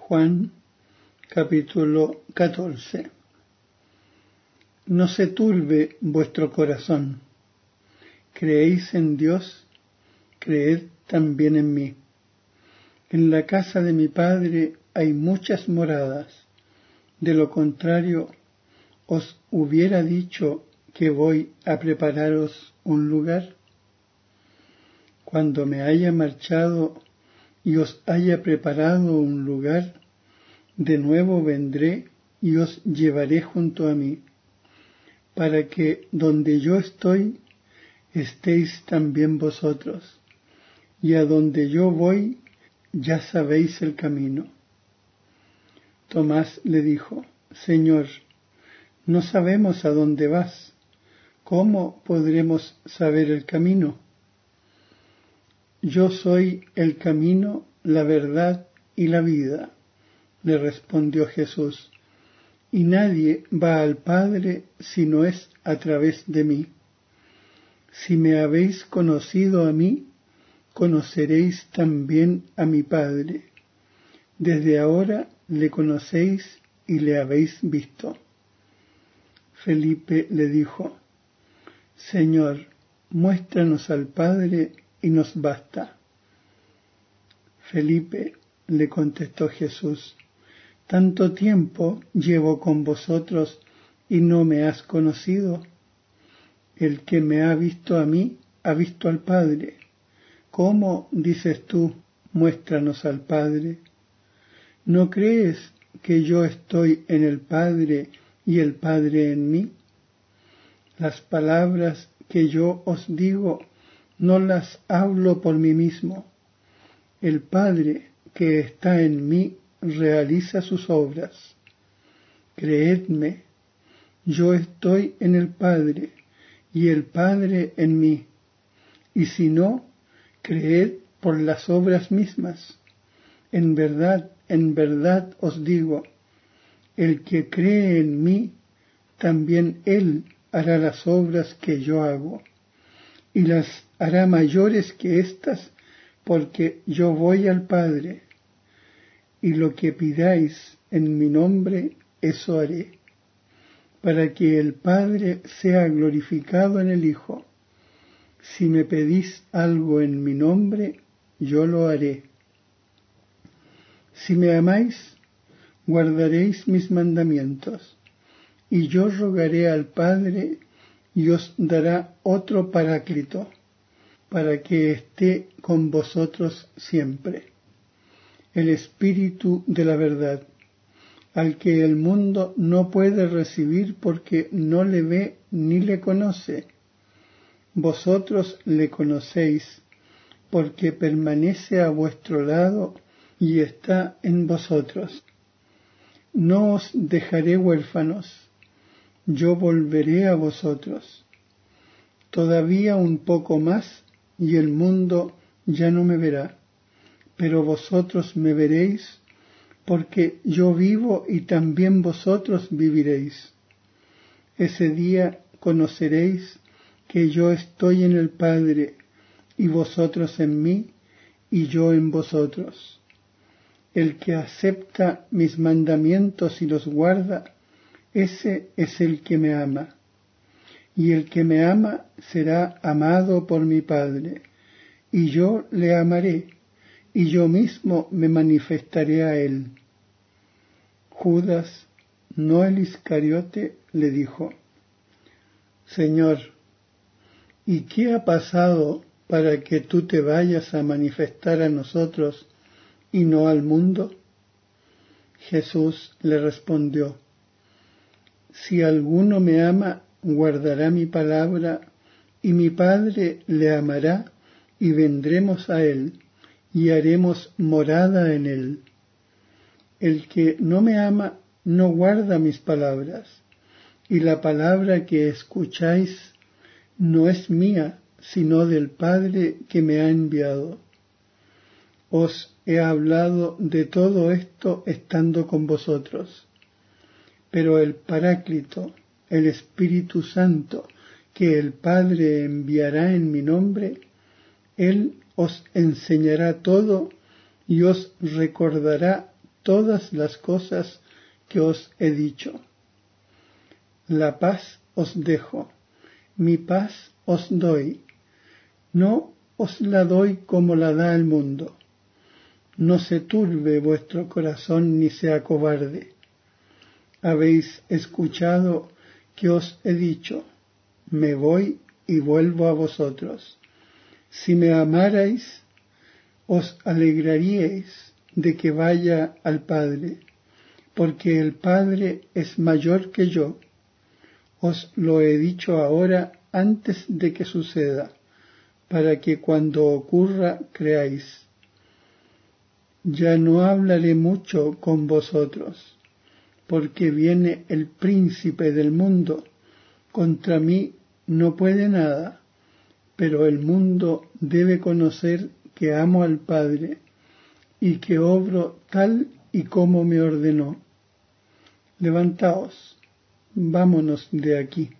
Juan capítulo 14. No se turbe vuestro corazón. Creéis en Dios, creed también en mí. En la casa de mi Padre hay muchas moradas. De lo contrario, os hubiera dicho que voy a prepararos un lugar. Cuando me haya marchado y os haya preparado un lugar, de nuevo vendré y os llevaré junto a mí, para que donde yo estoy, estéis también vosotros, y a donde yo voy, ya sabéis el camino. Tomás le dijo: Señor, no sabemos a dónde vas, ¿cómo podremos saber el camino? Yo soy el camino, la verdad y la vida, le respondió Jesús, y nadie va al Padre si no es a través de mí. Si me habéis conocido a mí, conoceréis también a mi Padre. Desde ahora le conocéis y le habéis visto. Felipe le dijo: Señor, muéstranos al Padre y nos basta. Felipe, le contestó Jesús, ¿tanto tiempo llevo con vosotros y no me has conocido? El que me ha visto a mí, ha visto al Padre. ¿Cómo dices tú, muéstranos al Padre? ¿No crees que yo estoy en el Padre y el Padre en mí? Las palabras que yo os digo no las hablo por mí mismo. El Padre que está en mí realiza sus obras. Creedme, yo estoy en el Padre y el Padre en mí. Y si no, creed por las obras mismas. En verdad os digo, el que cree en mí, también él hará las obras que yo hago, y las hará mayores que éstas, porque yo voy al Padre, y lo que pidáis en mi nombre, eso haré, para que el Padre sea glorificado en el Hijo. Si me pedís algo en mi nombre, yo lo haré. Si me amáis, guardaréis mis mandamientos, y yo rogaré al Padre y os dará otro Paráclito, para que esté con vosotros siempre, el Espíritu de la verdad, al que el mundo no puede recibir porque no le ve ni le conoce. Vosotros le conocéis, porque permanece a vuestro lado y está en vosotros. No os dejaré huérfanos, yo volveré a vosotros. Todavía un poco más y el mundo ya no me verá, pero vosotros me veréis, porque yo vivo y también vosotros viviréis. Ese día conoceréis que yo estoy en el Padre, y vosotros en mí, y yo en vosotros. El que acepta mis mandamientos y los guarda, ese es el que me ama. Y el que me ama será amado por mi Padre, y yo le amaré, y yo mismo me manifestaré a él. Judas, no el Iscariote, le dijo: Señor, ¿y qué ha pasado para que tú te vayas a manifestar a nosotros y no al mundo? Jesús le respondió: Si alguno me ama, guardará mi palabra, y mi Padre le amará, y vendremos a él, y haremos morada en él. El que no me ama no guarda mis palabras, y la palabra que escucháis no es mía, sino del Padre que me ha enviado. Os he hablado de todo esto estando con vosotros. Pero el Paráclito, el Espíritu Santo, que el Padre enviará en mi nombre, Él os enseñará todo y os recordará todas las cosas que os he dicho. La paz os dejo, mi paz os doy. No os la doy como la da el mundo. No se turbe vuestro corazón ni sea cobarde. Habéis escuchado que os he dicho, me voy y vuelvo a vosotros. Si me amarais, os alegraríais de que vaya al Padre, porque el Padre es mayor que yo. Os lo he dicho ahora antes de que suceda, para que cuando ocurra creáis. Ya no hablaré mucho con vosotros, porque viene el príncipe del mundo. Contra mí no puede nada, pero el mundo debe conocer que amo al Padre y que obro tal y como me ordenó. Levantaos, vámonos de aquí.